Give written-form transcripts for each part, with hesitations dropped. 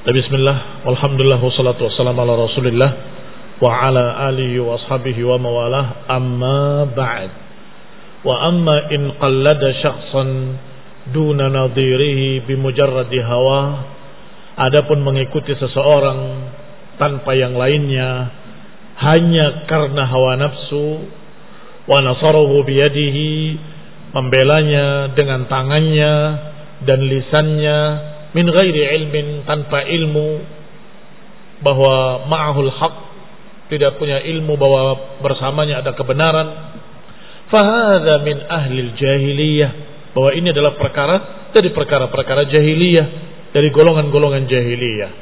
Bismillah, walhamdulillah, wassalatu wassalamu ala rasulillah wa ala alihi wa ashabihi wa mawalah, amma ba'd. Wa amma in qallada syakhsan duna nadhirihi bimujarradi hawa, adapun mengikuti seseorang tanpa yang lainnya hanya karena hawa nafsu, wa nasarahu biyadihi, membelanya dengan tangannya dan lisannya, min ghairi ilmin, tanpa ilmu bahwa ma'ahul haq, tidak punya ilmu bahwa bersamanya ada kebenaran, fahadha min ahlil jahiliyah, bahwa ini adalah perkara dari perkara-perkara jahiliyah, dari golongan-golongan jahiliyah.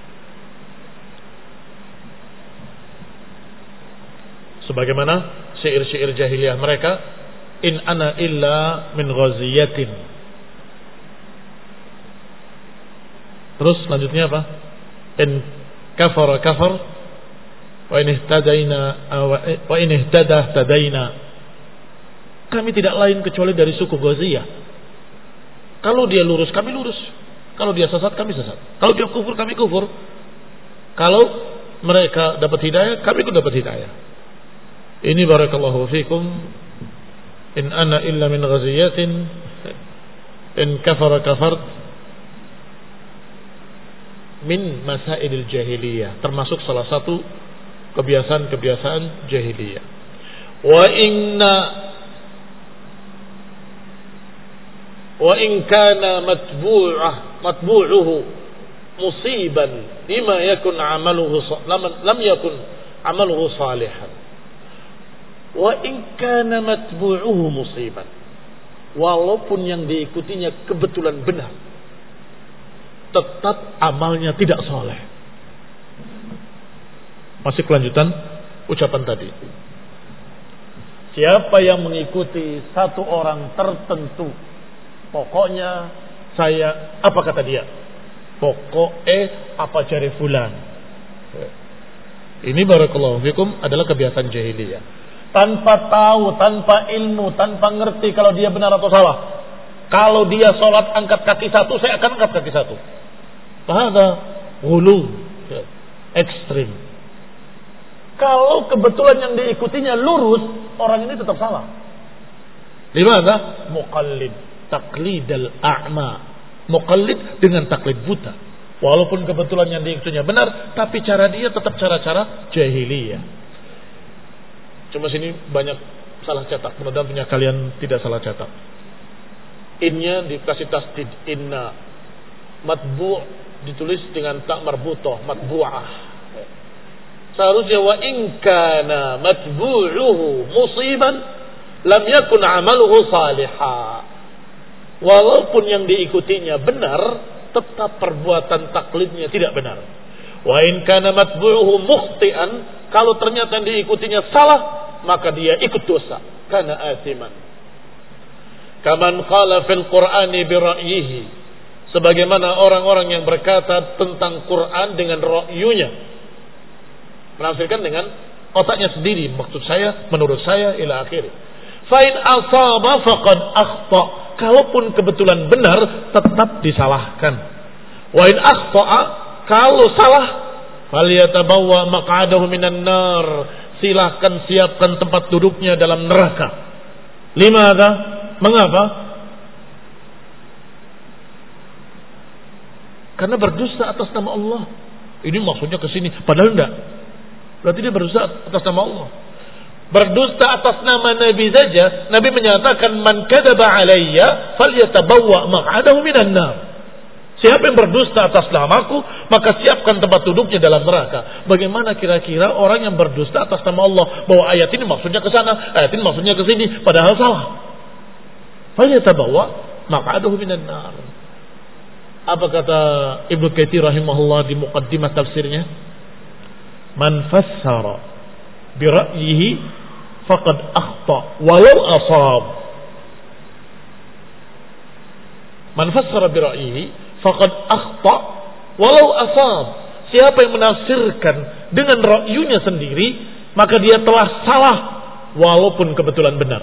Sebagaimana syair-syair jahiliyah mereka, in ana illa min ghaziyatin. Terus selanjutnya apa? In kafara kafar wa in ihtada tadaina. Kami tidak lain kecuali dari suku Ghaziyah. Kalau dia lurus, kami lurus. Kalau dia sesat, kami sesat. Kalau dia kufur, kami kufur. Kalau mereka dapat hidayah, kami pun dapat hidayah. Ini barakallahu fikum. In ana illa min ghaziyatin. In kafara kafart. Min masailil jahiliyah, termasuk salah satu kebiasaan-kebiasaan jahiliyah. Wa in kana matbu'uhu musiban lima yakun amaluhu lam yakun amaluhu salihan. Wa in kana matbu'uhu musiban, walaupun yang diikutinya kebetulan benar, tetap amalnya tidak soleh. Masih kelanjutan ucapan tadi. Siapa yang mengikuti satu orang tertentu, pokoknya saya, apa kata dia? Pokoknya apa cari fulan. Ini barakallahu fikum adalah kebiasaan jahiliyah. Tanpa tahu, tanpa ilmu, tanpa ngerti kalau dia benar atau salah. Kalau dia sholat angkat kaki satu, saya akan angkat kaki satu. Ada ghulu, ekstrim. Kalau kebetulan yang diikutinya lurus, orang ini tetap salah. Dimana? Muqallid, taqlidal a'ma. Muqallid dengan taklid buta. Walaupun kebetulan yang diikutinya benar, tapi cara dia tetap cara-cara jahiliyah. Cuma sini banyak salah cetak. Mudah-mudahan punya kalian tidak salah cetak. Innya dikasih tasdid, inna. Matbu' ditulis dengan tak marbutoh, matbu'ah. Seharusnya wa in kana matbu'uhu musiban lam yakun amaluhu salihah. Walaupun yang diikutinya benar, tetap perbuatan taklidnya tidak benar. Wa in kana matbu'uhu mukhti'an, kalau ternyata yang diikutinya salah, maka dia ikut dosa, kana athiman. Kaman qala fil Qur'ani bi ra'yihi, sebagaimana orang-orang yang berkata tentang Quran dengan ra'yunya, menafsirkan dengan otaknya sendiri, maksud saya, menurut saya, ila akhir. Fa in asaba faqad akhta, kalaupun kebetulan benar tetap disalahkan. Wa in akhta'a, kalau salah, falyatabawwa maq'adahu minan nar, silahkan siapkan tempat duduknya dalam neraka. Limadha? Mengapa? Karena berdusta atas nama Allah. Ini maksudnya ke sini, padahal enggak. Berarti dia berdusta atas nama Allah. Berdusta atas nama Nabi saja, Nabi menyatakan man kadzaba alayya falyatabawwa maq'adahu minan nar. Siapa yang berdusta atas namaku, maka siapkan tempat duduknya dalam neraka. Bagaimana kira-kira orang yang berdusta atas nama Allah, bahwa ayat ini maksudnya ke sana, ayat ini maksudnya ke sini, padahal salah. Falyatabawwa maq'adahu minan nar. Apa kata Ibnu Katsir rahimahullah di muqaddimah tafsirnya? Man fassara bi ra'yihi faqad akhta walau asab. Man fassara bi ra'yihi faqad akhta walau asab. Siapa yang menafsirkan dengan ra'yunya sendiri, maka dia telah salah walaupun kebetulan benar.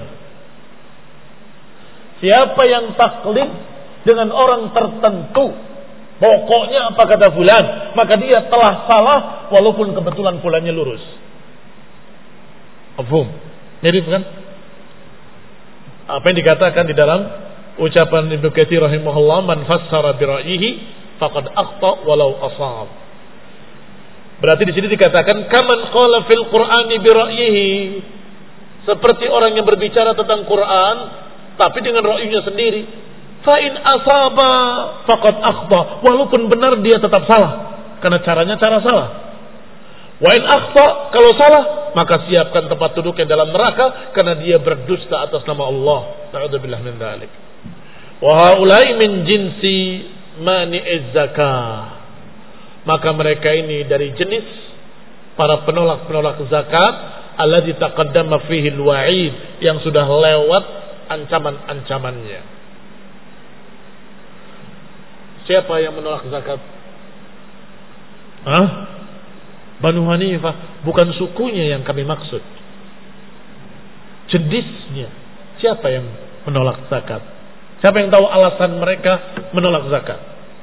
Siapa yang taklid dengan orang tertentu, Pokoknya apa kata fulan, maka dia telah salah walaupun kebetulan fulannya lurus. Mafhum? Mirip kan? Apa yang dikatakan di dalam ucapan Ibnu Katsir rahimahullah, man fassara bi ra'yihi faqad akhta walau ashab. Berarti di sini dikatakan kaman qala fil Qur'ani bi ra'yihi, seperti orang yang berbicara tentang Quran tapi dengan ra'yinya sendiri. Fa in asaba faqad akhta, walaupun benar dia tetap salah karena caranya cara salah. Wa in akhta, kalau salah maka siapkan tempat duduknya dalam neraka karena dia berdusta atas nama Allah. Na'udzubillah min dzalik. Wa haula'i min jinsi mani'iz zakah. Maka mereka ini dari jenis para penolak-penolak zakat alladzi taqaddama fihi al-wa'id, yang sudah lewat ancaman-ancamannya. Siapa yang menolak zakat? Banu Hanifah, bukan sukunya yang kami maksud. Jenisnya. Siapa yang menolak zakat? Siapa yang tahu alasan mereka menolak zakat?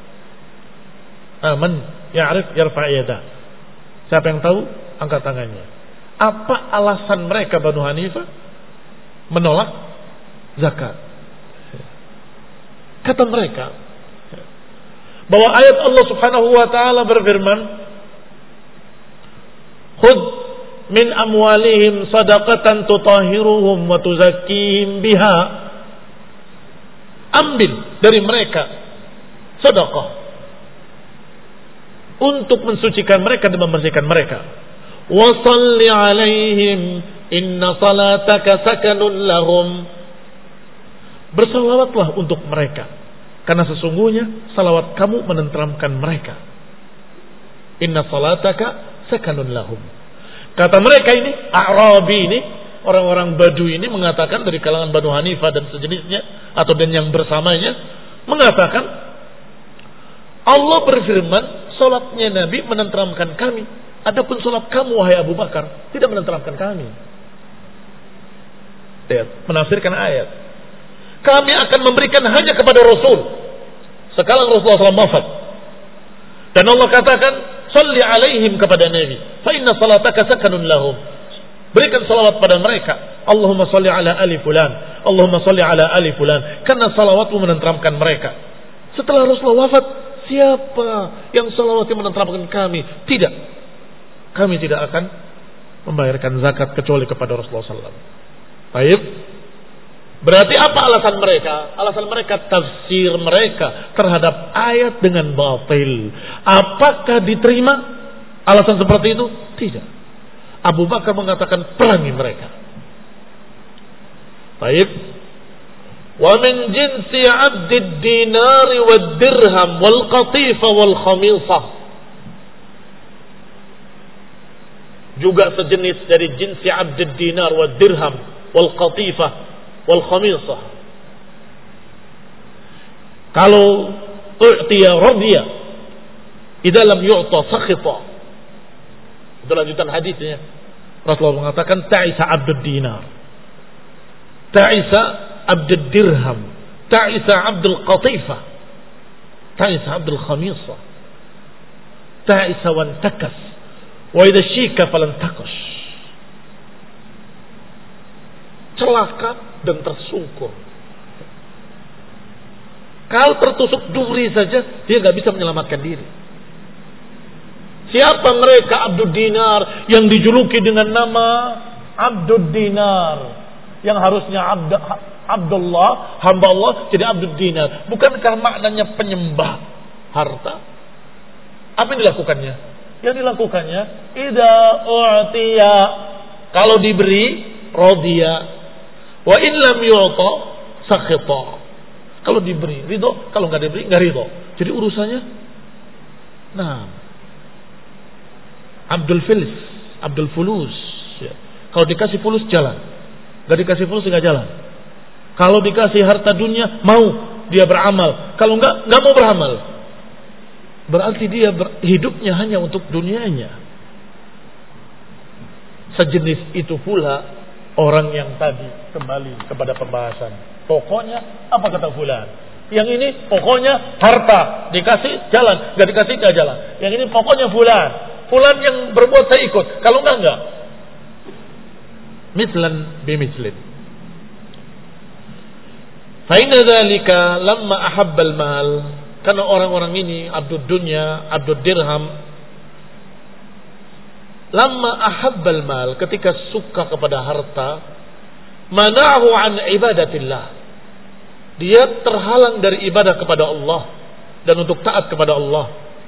Man ya'rif yarfa' yada. Siapa yang tahu? Angkat tangannya. Apa alasan mereka Banu Hanifah menolak zakat? Kata mereka bahwa ayat Allah Subhanahu wa taala berfirman, "Khudh min amwalihim shadaqatan tutahhiruhum wa tuzakkihim biha." Ambil dari mereka sedekah untuk mensucikan mereka dan membersihkan mereka. Wa shalli 'alaihim inna salataka sakanun lahum. Bersalawatlah untuk mereka karena sesungguhnya salawat kamu menenteramkan mereka. Inna salataka sakanun lahum. Kata mereka ini, A'rabi ini, orang-orang Badui ini mengatakan dari kalangan Banu Hanifah dan sejenisnya atau dan yang bersamanya, mengatakan Allah berfirman, salatnya Nabi menenteramkan kami. Adapun salat kamu wahai Abu Bakar tidak menenteramkan kami. Lihat, menafsirkan ayat. Kami akan memberikan hanya kepada Rasul sekarang Rasulullah SAW wafat. Dan Allah katakan, salli alaihim kepada Nabi. Fa inna salataka sakanun lahum. Berikan salawat pada mereka. Allahumma salli ala ali fulan. Allahumma salli ala ali fulan. Karena salawatmu menenteramkan mereka. Setelah Rasulullah wafat, siapa yang salawatnya menenteramkan kami? Tidak. Kami tidak akan membayarkan zakat kecuali kepada Rasulullah SAW. Baik. Berarti apa alasan mereka? Alasan mereka, tafsir mereka terhadap ayat dengan batil. Apakah diterima alasan seperti itu? Tidak. Abu Bakar mengatakan perangi mereka. Baik. Wa min jinsi 'abdid dinari wad dirham wal qatifa wal khamisah. Juga sejenis dari jinsi 'abdid dinar wad dirham wal qatifa wal khamisah. Kalau u'tiya radiya, idza lam yu'ta sakhita. Itu lanjutan hadisnya. Rasulullah mengatakan ta'isa 'abdud dinar, ta'isa 'abdud dirham, ta'isa 'abdul qatifa, ta'isa 'abdul khamisah, ta'isa wan takas, wa idza syika falan takas. Celaka dan tersungkur. Kalau tertusuk duri saja dia nggak bisa menyelamatkan diri. Siapa mereka Abdud Dinar yang dijuluki dengan nama Abdud Dinar, yang harusnya Abdullah, hamba Allah, jadi Abdud Dinar? Bukankah maknanya penyembah harta? Apa yang dilakukannya? Yang dilakukannya idza u'tiya, kalau diberi radiya, wa in lam yu'ta sakhita. Kalau diberi ridho, kalau enggak diberi enggak ridho. Jadi urusannya Abdul Filis, Abdul Fulus. Ya. Kalau dikasih fulus jalan, enggak dikasih fulus enggak jalan. Kalau dikasih harta dunia mau dia beramal, kalau enggak mau beramal. Berarti dia hidupnya hanya untuk dunianya. Sejenis itu pula orang yang tadi, kembali kepada pembahasan. Pokoknya apa kata fulan? Yang ini pokoknya harta, dikasih jalan, nggak dikasih nggak jalan. Yang ini pokoknya fulan yang berbuat saya ikut, kalau enggak. Mislan bimislin. Fa inna dzalika lamma ahabbal mal, karena orang-orang ini abdud dunya, abdud dirham, lamma ahabbal mal, ketika suka kepada harta, mana'ahu an ibadatillah, dia terhalang dari ibadah kepada Allah dan untuk taat kepada Allah.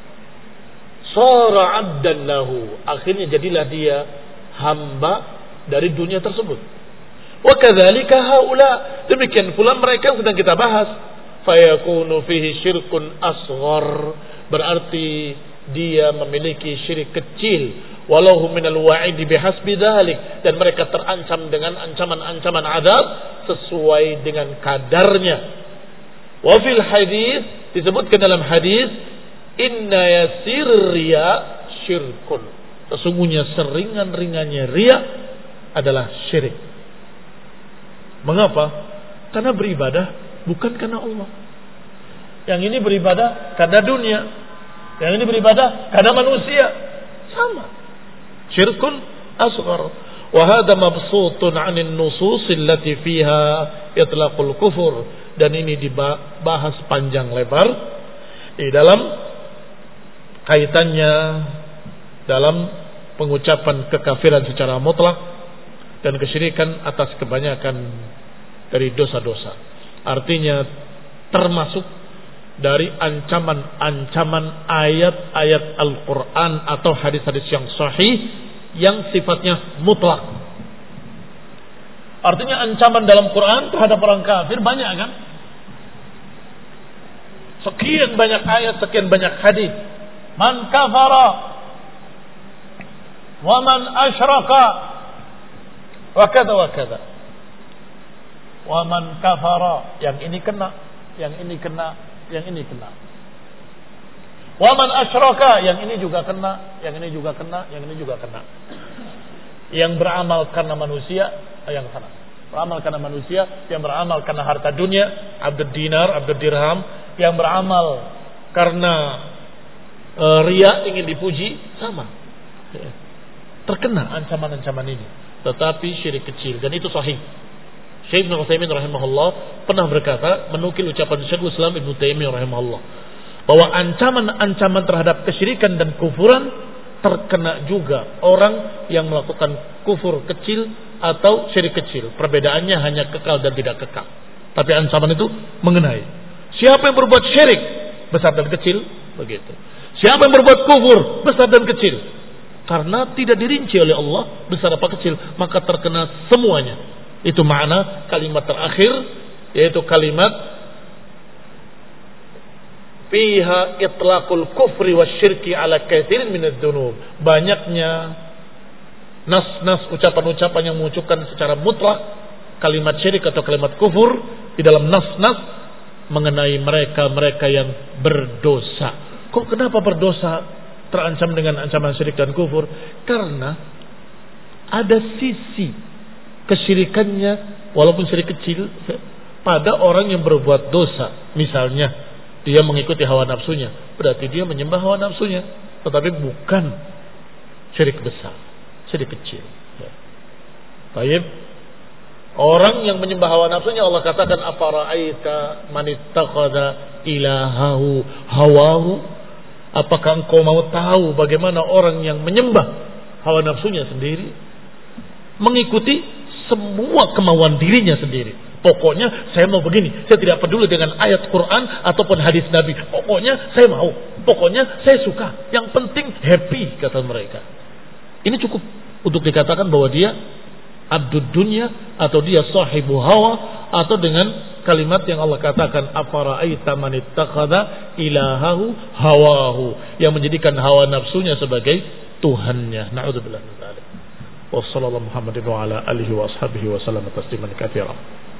Sara 'abdan lahu, akhirnya jadilah dia hamba dari dunia tersebut. Wa kadzalika haula, demikian pula mereka yang sedang kita bahas. Fayakunu fihi syirkun asghar, berarti dia memiliki syirik kecil. Walau minal wa'idi bihasbi dzalik, dan mereka terancam dengan ancaman-ancaman azab sesuai dengan kadarnya. Wa fil hadis, disebutkan dalam hadis, inna yasir riya syirkun, sesungguhnya seringan-ringannya riya adalah syirik. Mengapa? Karena beribadah bukan karena Allah. Yang ini beribadah karena dunia, yang ini beribadah karena manusia. Sama. Syirkun asghar. Wa hadha mabsutun 'anil nusus allati fiha itlaqul kufur, dan ini dibahas panjang lebar di dalam kaitannya dalam pengucapan kekafiran secara mutlak dan kesyirikan atas kebanyakan dari dosa-dosa. Artinya termasuk dari ancaman-ancaman ayat-ayat Al-Quran atau hadis-hadis yang sahih yang sifatnya mutlak. Artinya ancaman dalam Quran terhadap orang kafir banyak kan? Sekian banyak ayat, sekian banyak hadis. Man kafara wa man asyraka wa kadza wa kadza. Wa man kafara, yang ini kena, yang ini kena, yang ini kena. Wa man asyraka, yang ini juga kena, yang ini juga kena, yang ini juga kena. Yang beramal karena manusia, yang sana. Beramal karena manusia, yang beramal karena harta dunia, abdud dinar, abdud dirham, yang beramal karena riya, ingin dipuji, sama. Terkena ancaman-ancaman ini. Tetapi syirik kecil, dan itu sahih. Syekh Ibnu Utsaimin rahimahullah pernah berkata, menukil ucapan Syekhul Islam Ibnu Taimiyah rahimahullah, bahwa ancaman-ancaman terhadap kesyirikan dan kufuran terkena juga orang yang melakukan kufur kecil atau syirik kecil. Perbedaannya hanya kekal dan tidak kekal. Tapi ancaman itu mengenai siapa yang berbuat syirik besar dan kecil, begitu. Siapa yang berbuat kufur besar dan kecil, karena tidak dirinci oleh Allah besar apa kecil, maka terkena semuanya. Itu makna kalimat terakhir, yaitu kalimat fiha itlaqul kufri wasyirki ala katsirin minadz dzunub. Banyaknya nas-nas, ucapan-ucapan yang mengucapkan secara mutlak kalimat syirik atau kalimat kufur di dalam nas-nas mengenai mereka-mereka yang berdosa. Kok kenapa berdosa terancam dengan ancaman syirik dan kufur? Karena ada sisi kesyirikannya walaupun syirik kecil pada orang yang berbuat dosa. Misalnya dia mengikuti hawa nafsunya, berarti dia menyembah hawa nafsunya, tetapi bukan syirik besar, syirik kecil. Baik, orang yang menyembah hawa nafsunya, Allah katakan afara'aita man ittakhadha ilahahu hawahu, apakah engkau mau tahu bagaimana orang yang menyembah hawa nafsunya sendiri, mengikuti semua kemauan dirinya sendiri. Pokoknya saya mau begini, saya tidak peduli dengan ayat Quran ataupun hadis Nabi. Pokoknya saya mau, pokoknya saya suka. Yang penting happy, kata mereka. Ini cukup untuk dikatakan bahwa dia abdud dunya atau dia sahibu hawa, atau dengan kalimat yang Allah katakan afara'aita man ittakhadha ilahahu hawahu, yang menjadikan hawa nafsunya sebagai tuhannya. Na'udzubillah min dzalik. Wassallallahu Muhammadin wa ala alihi wa ashabihi wa sallam tasliman katsiran.